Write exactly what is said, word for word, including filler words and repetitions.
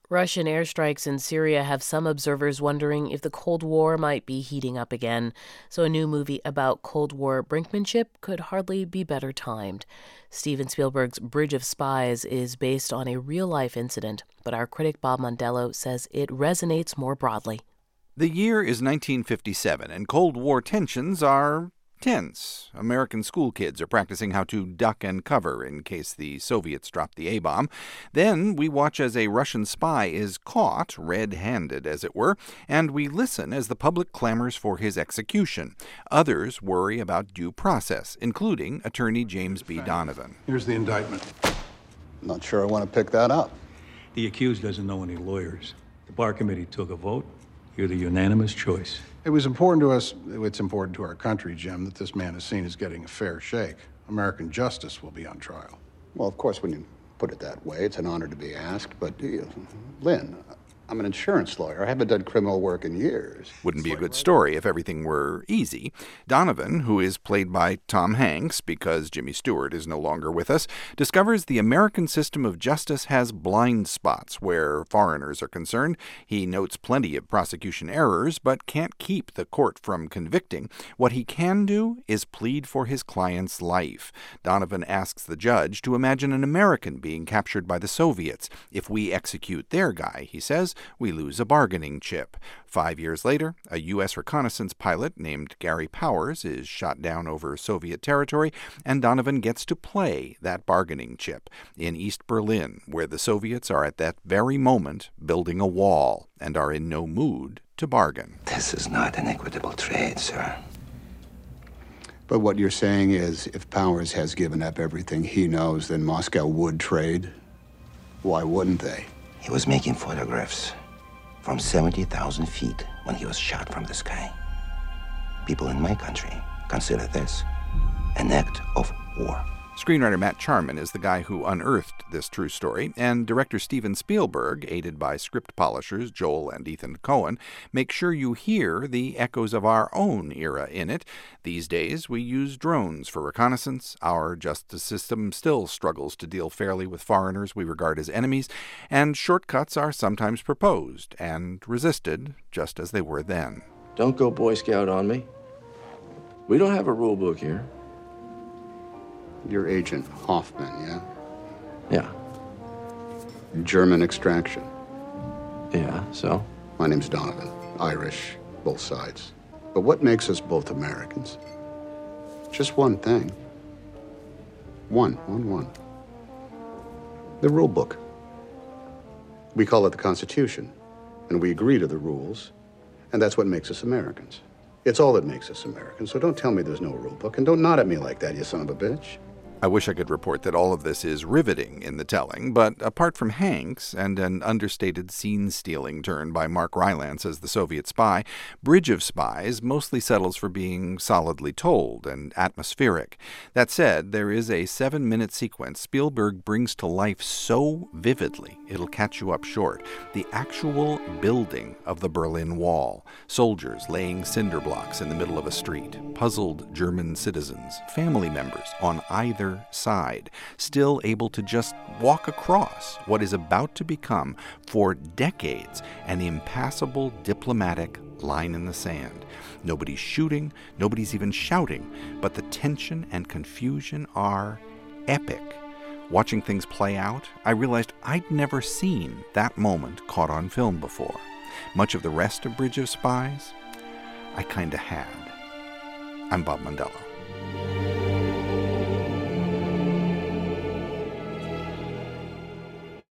Russian airstrikes in Syria have some observers wondering if the Cold War might be heating up again, so a new movie about Cold War brinkmanship could hardly be better timed. Steven Spielberg's Bridge of Spies is based on a real-life incident, but our critic Bob Mondello says it resonates more broadly. The year is nineteen fifty-seven, and Cold War tensions are tense. American school kids are practicing how to duck and cover in case the Soviets drop the A-bomb. Then we watch as a Russian spy is caught, red-handed as it were, and we listen as the public clamors for his execution. Others worry about due process, including attorney James B. Donovan. Here's the indictment. I'm not sure I want to pick that up. The accused doesn't know any lawyers. The bar committee took a vote. You're the unanimous choice. It was important to us, it's important to our country, Jim, that this man is seen as getting a fair shake. American justice will be on trial. Well, of course, when you put it that way, it's an honor to be asked. But, uh, Lynn, I'm an insurance lawyer. I haven't done criminal work in years. Wouldn't be a good story if everything were easy. Donovan, who is played by Tom Hanks because Jimmy Stewart is no longer with us, discovers the American system of justice has blind spots where foreigners are concerned. He notes plenty of prosecution errors, but can't keep the court from convicting. What he can do is plead for his client's life. Donovan asks the judge to imagine an American being captured by the Soviets. If we execute their guy, he says, we lose a bargaining chip. Five years later, a U S reconnaissance pilot named Gary Powers is shot down over Soviet territory, and Donovan gets to play that bargaining chip in East Berlin, where the Soviets are at that very moment building a wall and are in no mood to bargain. This is not an equitable trade, sir. But what you're saying is, if Powers has given up everything he knows, then Moscow would trade? Why wouldn't they? He was making photographs from seventy thousand feet when he was shot from the sky. People in my country consider this an act of war. Screenwriter Matt Charman is the guy who unearthed this true story, and director Steven Spielberg, aided by script polishers Joel and Ethan Cohen, make sure you hear the echoes of our own era in it. These days, we use drones for reconnaissance. Our justice system still struggles to deal fairly with foreigners we regard as enemies, and shortcuts are sometimes proposed and resisted, just as they were then. Don't go Boy Scout on me. We don't have a rule book here. You're Agent Hoffman, yeah? Yeah. German extraction. Yeah, so? My name's Donovan. Irish, both sides. But what makes us both Americans? Just one thing. One, one, one. The rule book. We call it the Constitution, and we agree to the rules, and that's what makes us Americans. It's all that makes us Americans, so don't tell me there's no rule book, and don't nod at me like that, you son of a bitch. I wish I could report that all of this is riveting in the telling, but apart from Hanks and an understated scene-stealing turn by Mark Rylance as the Soviet spy, Bridge of Spies mostly settles for being solidly told and atmospheric. That said, there is a seven-minute sequence Spielberg brings to life so vividly it'll catch you up short. The actual building of the Berlin Wall. Soldiers laying cinder blocks in the middle of a street. Puzzled German citizens, family members on either side, still able to just walk across what is about to become, for decades, an impassable diplomatic line in the sand. Nobody's shooting, nobody's even shouting, but the tension and confusion are epic. Watching things play out, I realized I'd never seen that moment caught on film before. Much of the rest of Bridge of Spies, I kinda had. I'm Bob Mondello.